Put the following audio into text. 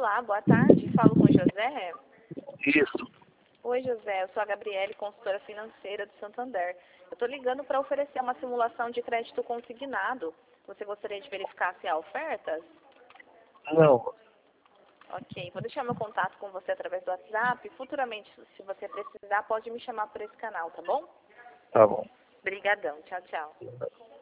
Olá, boa tarde. Falo com o José. Isso. Oi, José. Eu sou a Gabriele, consultora financeira do Santander. Eu estou ligando para oferecer uma simulação de crédito consignado. Você gostaria de verificar se há ofertas? Não. Ok. Vou deixar meu contato com você através do WhatsApp. Futuramente, se você precisar, pode me chamar por esse canal, tá bom? Tá bom. Obrigadão. Tchau, tchau.